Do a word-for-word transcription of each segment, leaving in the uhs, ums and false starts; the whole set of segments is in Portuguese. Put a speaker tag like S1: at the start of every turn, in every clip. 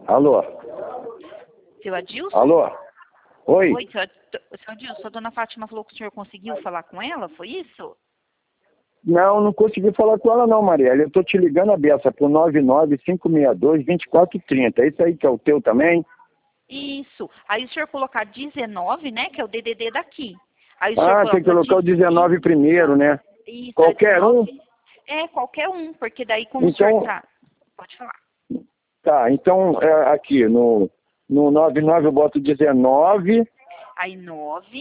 S1: Alô?
S2: Seu Adilson?
S1: Alô? Oi?
S2: Oi, seu, Ad- seu Adilson, a dona Fátima falou que o senhor conseguiu falar com ela, foi isso?
S1: Não, não consegui falar com ela não, Marielle. Eu tô te ligando a beça pro nove nove cinco seis dois, dois quatro três zero. É isso aí que é o teu também?
S2: Isso. Aí o senhor colocar dezenove, né, que é o D D D daqui. Aí o senhor
S1: Ah,
S2: coloca
S1: tem que colocar o dezenove primeiro, né?
S2: Isso,
S1: Qualquer
S2: é
S1: um?
S2: dezenove. É, qualquer um, porque daí como
S1: Então,
S2: o senhor tá... Pode falar.
S1: tá, então é, aqui no, no nove nove eu boto dezenove.
S2: Aí nove,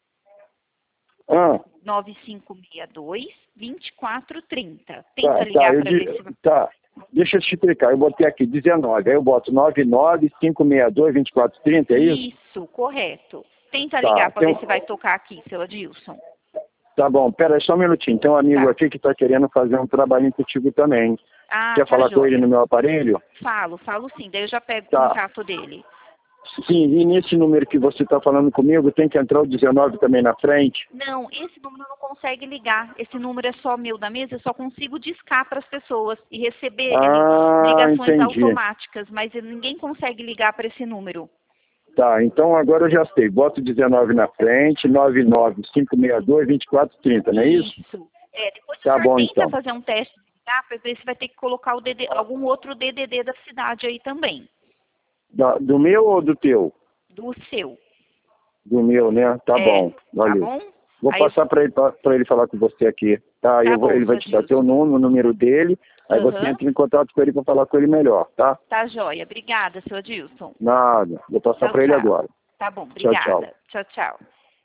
S1: Ah,
S2: nove cinco seis dois, dois quatro três zero.
S1: tá,
S2: Tenta
S1: tá,
S2: ligar
S1: eu,
S2: para
S1: di-
S2: ver se...
S1: tá. Deixa eu te explicar. Eu botei aqui dezenove, aí eu boto nove nove cinco seis dois, dois quatro três zero, é isso?
S2: Isso, correto. Tenta
S1: Tá,
S2: ligar para
S1: tem
S2: ver
S1: um-
S2: se vai tocar aqui, seu Adilson.
S1: tá bom, pera aí só um minutinho. Tem um amigo
S2: Tá.
S1: aqui que tá querendo fazer um trabalhinho contigo também.
S2: Ah,
S1: Quer
S2: tá
S1: falar com ele
S2: joia.
S1: no meu aparelho?
S2: Falo, falo sim. Daí eu já pego o
S1: Tá.
S2: contato dele.
S1: Sim, e nesse número que você está falando comigo, tem que entrar o dezenove também na frente?
S2: Não, esse número não consegue ligar. Esse número é só meu da mesa, eu só consigo discar para as pessoas e receber
S1: Ah,
S2: li- ligações
S1: entendi.
S2: automáticas, mas ninguém consegue ligar para esse número.
S1: Tá, então agora eu já sei. Boto dezenove na frente, nove nove cinco seis dois, dois quatro três zero, não é isso?
S2: Isso. É, depois o
S1: Tá
S2: senhor
S1: bom,
S2: tenta
S1: então.
S2: fazer um teste de ligar para ver se vai ter que colocar o D D, algum outro D D D da cidade aí também,
S1: Da- do meu ou do teu?
S2: do seu.
S1: Do meu, né? Tá
S2: É,
S1: bom,
S2: tá
S1: valeu.
S2: bom?
S1: Vou
S2: Aí eu-
S1: passar para ele, pra ele falar com você aqui. Tá,
S2: tá
S1: eu vou-
S2: bom,
S1: ele vai
S2: seu
S1: te dar
S2: Adilson.
S1: teu nome, o número dele, aí você
S2: Aham.
S1: entra em contato com ele para falar com ele melhor, tá?
S2: Tá joia. Obrigada, seu Adilson.
S1: Nada, vou passar
S2: Tchau,
S1: para ele
S2: tchau.
S1: agora.
S2: Tá bom,
S1: Tchau, tchau.
S2: obrigada. Tchau, tchau.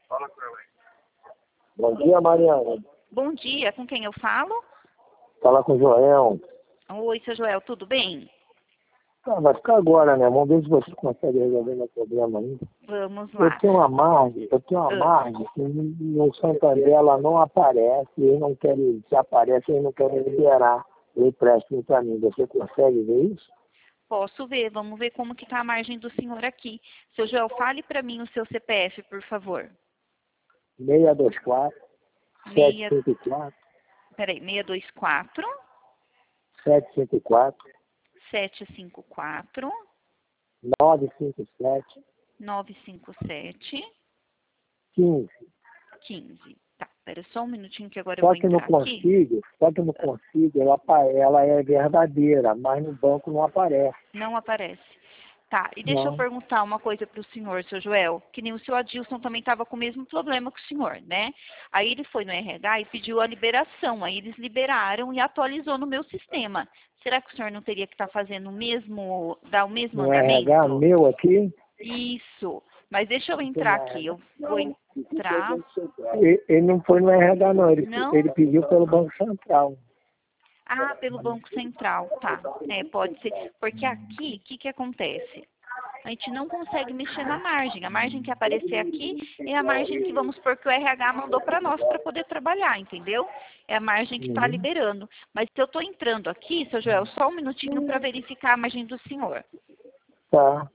S1: Bom dia, Mariana.
S2: Bom dia, com quem eu falo?
S1: Fala com o Joel.
S2: Oi, seu Joel, tudo bem?
S1: Ah, vai ficar agora, né? Vamos ver se você consegue resolver meu problema aí.
S2: Vamos
S1: Eu
S2: lá.
S1: tenho uma margem, eu tenho uma
S2: Ah.
S1: margem que no Santander ela não aparece, eles não querem, se aparece, eles não querem liberar o empréstimo para mim. Você consegue ver isso?
S2: Posso ver, vamos ver como que tá a margem do senhor aqui. Seu Joel, fale para mim o seu C P F, por favor.
S1: seis dois quatro, sete
S2: Meia,
S1: cinco quatro,
S2: peraí, seis dois quatro,
S1: sete cinco quatro,
S2: sete cinco quatro,
S1: nove cinco sete,
S2: nove cinco sete,
S1: quinze.
S2: quinze. Tá, pera só um minutinho que agora eu
S1: Só
S2: vou
S1: que eu não
S2: entrar aqui.
S1: consigo, só que eu não consigo, ela, apa- ela é verdadeira, mas no banco não aparece.
S2: Não aparece. Tá, e deixa eu
S1: Não.
S2: perguntar uma coisa para o senhor, seu Joel, que nem o seu Adilson também estava com o mesmo problema que o senhor, né? Aí ele foi no R H e pediu a liberação, aí eles liberaram e atualizou no meu sistema. Será que o senhor não teria que estar fazendo o mesmo, dar o mesmo
S1: No R H
S2: andamento?
S1: meu aqui,
S2: Isso, mas deixa eu entrar aqui, eu vou entrar,
S1: ele, ele não foi no R H não, ele,
S2: não?
S1: ele pediu pelo Banco Central.
S2: Ah, pelo Banco Central, tá. É, pode ser. Porque aqui, o que, que acontece? A gente não consegue mexer na margem. A margem que aparecer aqui é a margem que, vamos supor, que o R H mandou para nós para poder trabalhar, entendeu? É a margem que está
S1: Uhum.
S2: liberando. Mas se eu estou entrando aqui, seu Joel, só um minutinho para verificar a margem do senhor.
S1: Tá.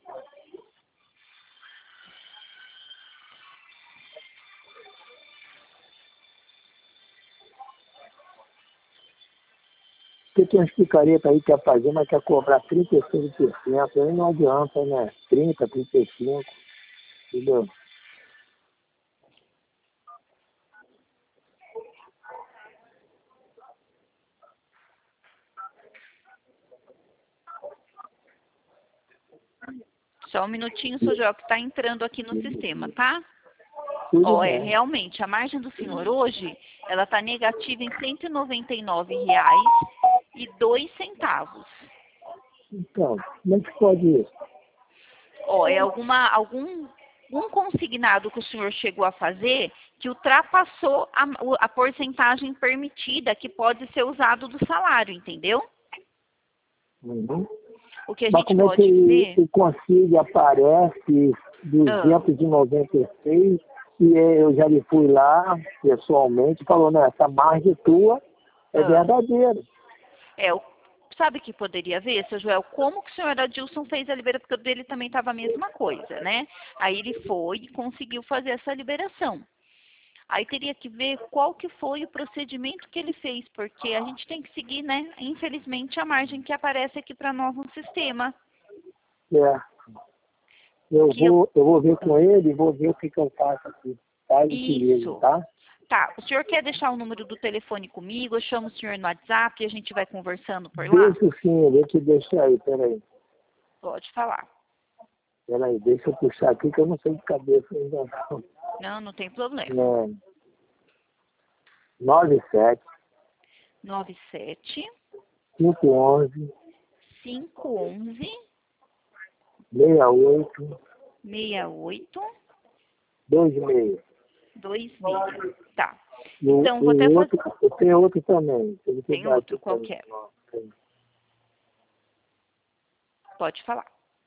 S1: Porque tem umas picaretas aí que quer fazer, mas quer cobrar trinta e cinco por cento. Aí não adianta, né? trinta, trinta e cinco. Entendeu?
S2: Só um minutinho, seu Joel, que está entrando aqui no sistema, tá?
S1: Tudo
S2: Ó, é,
S1: bem.
S2: realmente, a margem do senhor hoje, ela está negativa em cento e noventa e nove reais e dois centavos.
S1: Então, como é que pode isso?
S2: Ó, é alguma, algum um consignado que o senhor chegou a fazer que ultrapassou a, o- a porcentagem permitida que pode ser usado do salário, entendeu?
S1: Uhum.
S2: O que a
S1: Mas
S2: gente
S1: como é
S2: pode ver...
S1: que o consigo aparece duzentos e noventa e seis e eu já lhe fui lá pessoalmente e falou, né, essa margem tua é
S2: Ah.
S1: verdadeira.
S2: É, o, sabe o que poderia ver, seu Joel? Como que o senhor Adilson fez a liberação? Porque o dele também estava a mesma coisa, né? Aí ele foi e conseguiu fazer essa liberação. Aí teria que ver qual que foi o procedimento que ele fez, porque a gente tem que seguir, né, infelizmente, a margem que aparece aqui para nós no sistema.
S1: É. Eu
S2: Que
S1: vou, eu vou ver com ele e vou ver o que, que eu faço aqui. Tá? Eu te ligo,
S2: Isso.
S1: tá?
S2: Tá, o senhor quer deixar o número do telefone comigo? Eu chamo o senhor no WhatsApp e a gente vai conversando por lá?
S1: Deixa sim, eu te deixo aí, peraí.
S2: Pode falar.
S1: Peraí, deixa eu puxar aqui que eu não sei de cabeça ainda não.
S2: Não, não tem problema.
S1: Não. nove sete,
S2: nove sete,
S1: cinco onze,
S2: cinco um um,
S1: seis oito,
S2: seis oito,
S1: dois seis.
S2: dois seis. Tá.
S1: E o-
S2: Então,
S1: e
S2: vou até fazer...
S1: outro, tem outro também. Tem,
S2: Tem outro qualquer.
S1: Tem.
S2: Pode falar.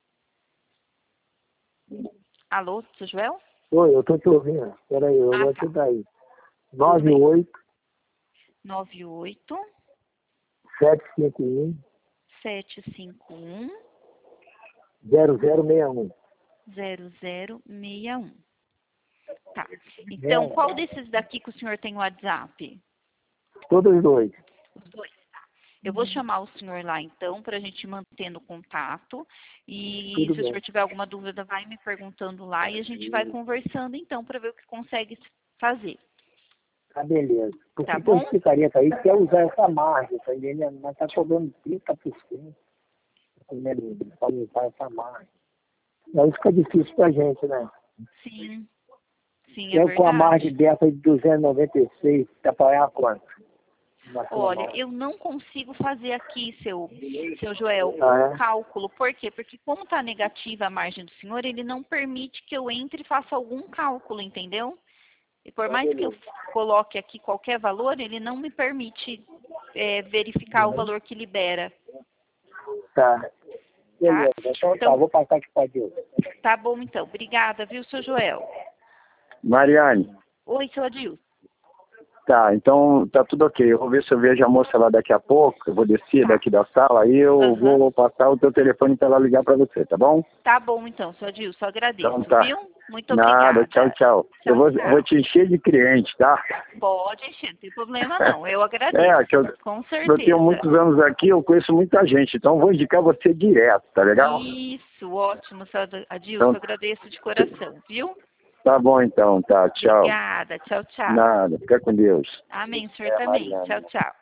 S2: Alô, seu Joel?
S1: Oi, eu tô te ouvindo. Peraí, eu
S2: Ah,
S1: vou
S2: tá.
S1: te dar aí. nove oito,
S2: nove oito,
S1: sete cinco um,
S2: sete cinco um,
S1: zero zero seis um.
S2: zero zero seis um. Tá. Então,
S1: É.
S2: qual desses daqui que o senhor tem o WhatsApp?
S1: Todos os dois.
S2: Os dois. Tá. Eu vou chamar o senhor lá, então, para a gente manter no contato. E
S1: Tudo
S2: se o
S1: bem.
S2: senhor tiver alguma dúvida, vai me perguntando lá e a gente vai conversando, então, para ver o que consegue fazer.
S1: Tá, beleza. Por
S2: Tá
S1: que que eu
S2: bom?
S1: explicaria para ele quer usar essa margem, tá entendendo? Mas tá cobrando trinta por cento para usar essa margem. Aí fica difícil pra gente, né?
S2: Sim. Sim, é
S1: Eu com a margem
S2: verdade.
S1: dessa de duzentos e noventa e seis, tá pagar quanto?
S2: Olha, eu não consigo fazer aqui, seu, seu Joel,
S1: Ah,
S2: um
S1: é?
S2: cálculo. Por quê? Porque como está negativa a margem do senhor, ele não permite que eu entre e faça algum cálculo, entendeu? E por mais que eu coloque aqui qualquer valor, ele não me permite é, verificar o valor que libera.
S1: Tá. Beleza, então, tá,
S2: Então,
S1: vou passar aqui pra Deus.
S2: tá bom então. Obrigada, viu, seu Joel?
S3: Mariane,
S2: Oi, seu Adilson.
S3: tá, então tá tudo ok. Eu vou ver se eu vejo a moça lá daqui a pouco. Eu vou descer
S2: Tá.
S3: daqui da sala, aí eu
S2: Aham.
S3: vou passar o teu telefone para ela ligar para você, tá bom?
S2: Tá bom então, seu Adilson. Agradeço,
S3: Então tá.
S2: viu? Muito
S3: Nada,
S2: obrigada.
S3: tchau, tchau. eu vou,
S2: tchau.
S3: vou te encher de cliente, tá?
S2: Pode encher, não tem problema não. Eu agradeço.
S3: É, que eu,
S2: Com
S3: eu
S2: certeza.
S3: tenho muitos anos aqui, eu conheço muita gente, então vou indicar você direto, tá legal?
S2: Isso, ótimo, seu Adilson.
S3: Então,
S2: Agradeço de coração, viu?
S3: Tá bom então, tá, tchau.
S2: Obrigada. Tchau, tchau.
S3: Nada, fica com Deus.
S2: Amém, senhor
S3: É,
S2: também.
S3: Mariane.
S2: Tchau, tchau.